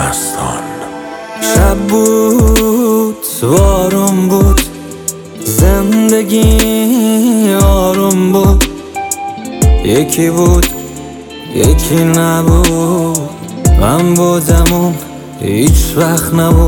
مستان. شب بود بارون بود، زندگی آروم بود، یکی بود یکی نبود، من بودم اون هیچ وقت نبود.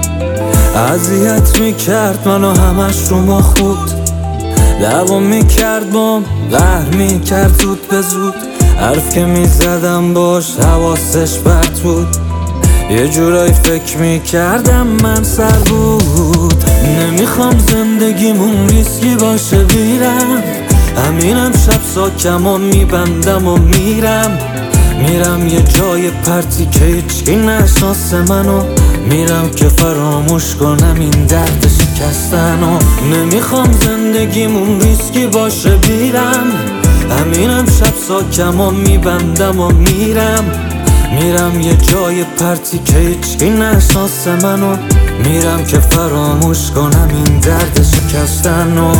اذیت میکرد منو همش رو ما خود، دوام میکرد بام قهر میکرد زود به زود. حرف که میزدم باش حواسش پرت بود، یه جورایی فکر میکردم من سر بود. نمیخوام زندگیمون ریسکی باشه بیرم، همینم شب ساکم و میبندم و میرم یه جای پرتی که هیچکی نشناسه منو، میرم که فراموش کنم این درد شکستنو. نمیخوام زندگیمون ریسکی باشه بیرم، همینم شب ساکم و میبندم و میرم یه جای پرتی که هیچکی نشناسه منو، میرم که فراموش کنم این درد شکستنو.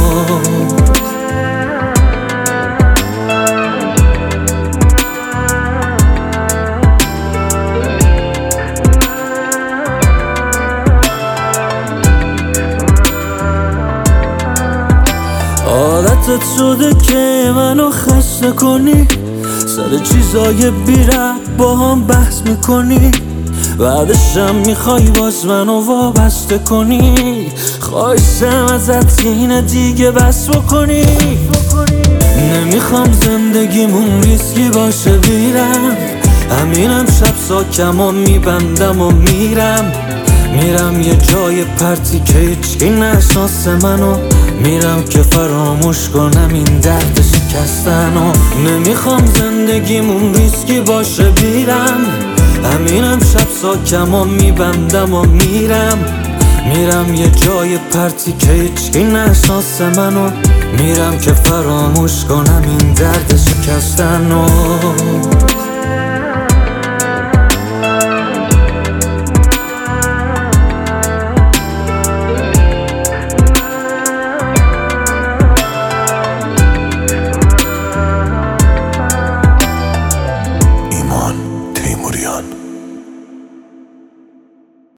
عادتت شده که منو خسته کنی، سر چیزای بی‌ربط با هم بحث میکنی، بعدشم میخوای باز منو وابسته کنی. خواهشم ازت اینه دیگه بس بکنی. نمیخوام زندگیمون ریسکی باشه بیرم، همینم شب ساکم و میبندم و میرم یه جای پرتی که هیچکی نشناسه منو، میرم که فراموش کنم این درد شکستنو. نمیخوام زندگیمون ریسکی باشه بیرم، همینم شب ساکم و میبندم و میرم یه جای پرتی که هیچکی نشناسه منو، میرم که فراموش کنم این درد شکستنو.